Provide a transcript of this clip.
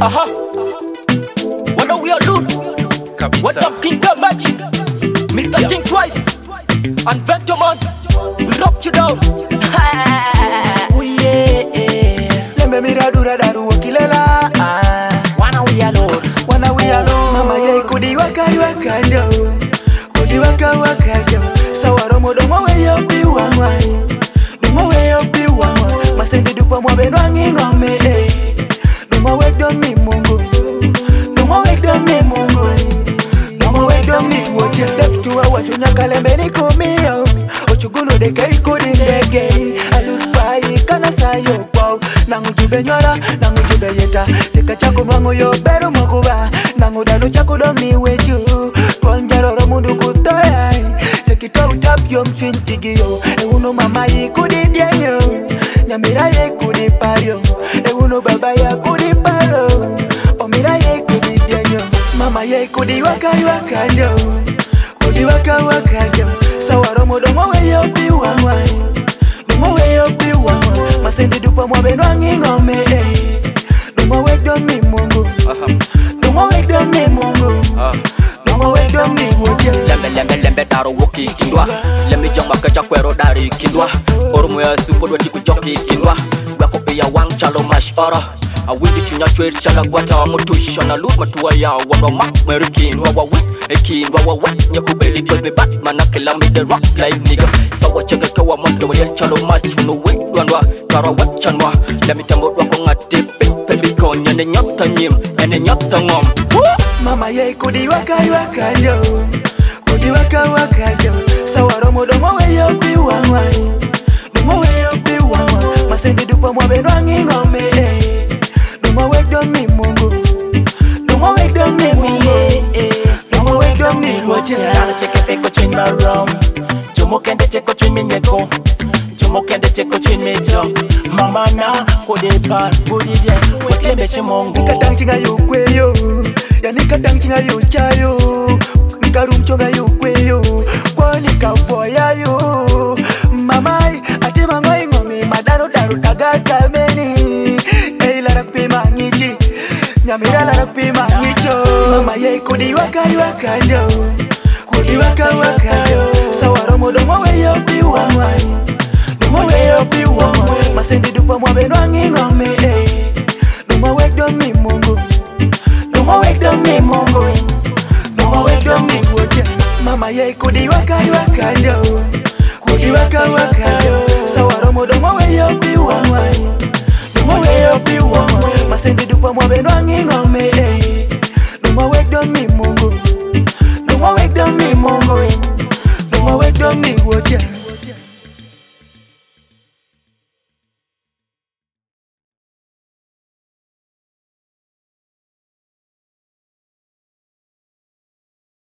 Aha. What are we all do? What up, King Damage? Mr. Think Twice. And Ventureman. We rock you down. Lembe miradura daru wakilela. Wana we alone. Mama ye kudi waka jo. Kudi waka jo. Sawaromo domo we yo biwa. Domo we yo biwa. Masendi dupa mwa benwangi ngome. Domo we domi mungu. Domo we domi mungu. Domo we domi wote. Deptuwa watu nyakalembe ni kumio. Ochugulu de kai kudi ndege. Alurufai kana sayo wow. Nangu jube nyora, nangu jube yeta. Teka chako mwangu yo beru makuba. Nangu dalu chako dongi weju. Tuan jaroro mundu kutoya. Tekito utap yo mchintigi yo. Uno mama yi kudi diyo. Nyamira ye kudi pario. Uno baba ya kudi paro. Omira ye kudi diyo. Mama ye kudi waka jo. Kudi waka jo. Sawaromo domo we yo biwa. Domo we yo biwa. Masendi dupa mwa benwangi ngome. Domo we domi mungu. Domo we domi mungu. Domo we domi wote. Lembe daro woki kindwa. Lembe jama kacha kwero dari kindwa. Oromo ya supo dwa chiku joki kindwa. Wako ya wang chalo mash ora. Awindi chunya chwer chala gwata wa mutusha na luma tuwa ya wano mak merikin wawa nyakubeli cause me Batman na kila me the rock like nigga. Sawa chega kawa mando wa yel chalo match no we dwanwa kara wachanwa. Lemi tambo wako ngati pepe konya ne nyota nyim ene nyota ngom. Mama ye kudi waka jo. Kudi waka jo. Sawaromo domo we yo biwa. Domo we yo biwa. Masendi dupa mwa benwangi ngome. Domo we domi mungu. Domo we domi mungu. Domo we domi wote. Nana cheke peko chin my rum. Jomo kende cheko chin mi nyeko. Jomo kende cheko chin mi jong. Mama na kode pan kudi je. Wekle meche mongo. Nikatang chinga yu kweyo. Ya nikatang chinga yu chayo. Nikarum chonga yu kweyo. Kwa nikavoya yo. Mamai ati mangoi ngome. Madaro daru tagaka meni. Lara kupima ngichi. Nyamira lara kupima ngicho. Mama ye kudi waka jo. Kudi waka jo. Sawaromo domo we yo biwa. Domo we yo biwa. Masendi dupa mwa benwangi ngome. Domo we domi mungu. Domo we domi mungu. Domo we domi wote. Mama ye kudi waka jo. Kudi waka jo. Sawaromo domo we yo biwa. Domo we yo biwa. Masendi dupa mwa benwangi ngome.